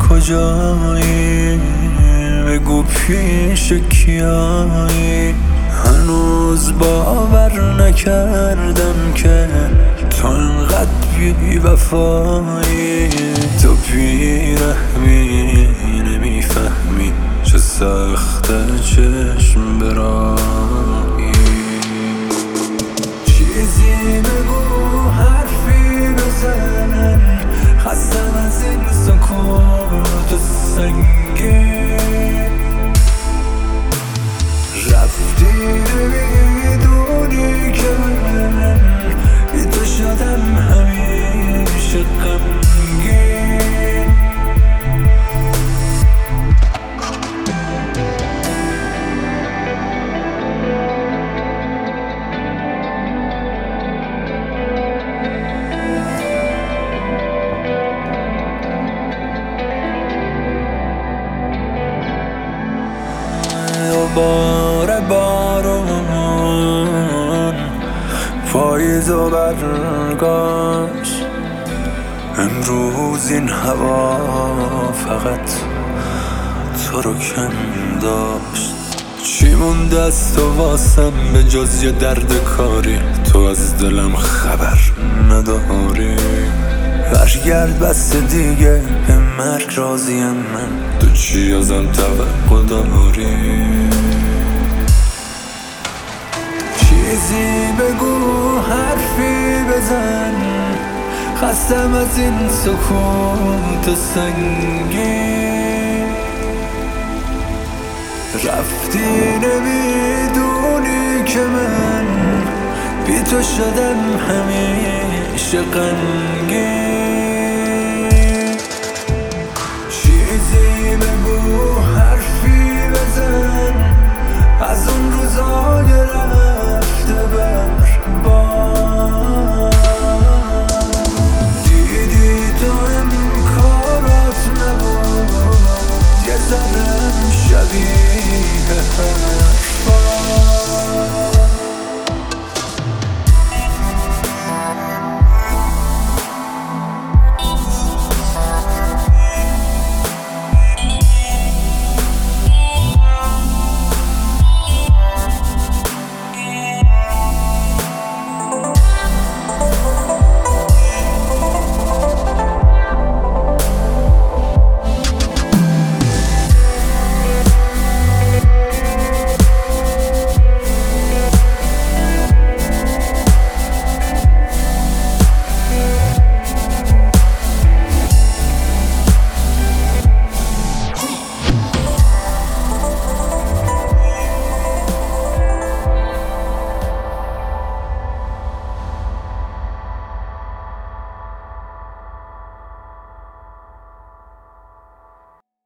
کجایی؟ بگو پیش کیایی؟ هنوز باور نکردم که تو انقدر بی وفایی. تو بیرحمی نمیفهمی چه سخته چشم برایی. چیزی بگو حرفی بزن، خستم از این سکوت سنگین. رفتی نمیدونی که من بی تو شدم همیشه غمگین. بار بارون پاییز و برگشت، امروز این هوا فقط تو رو کم داشت. چی مونده از تو واسم به جز یه درد کاری؟ تو از دلم خبر نداری. برگرد بس دیگه، به مرگ راضیم من، تو چی ازم توقع داری؟ چیزی بگو حرفی بزن، خستم از این سکوت سنگین. رفتی نمیدونی که من بی تو شدم همیشه غمگین.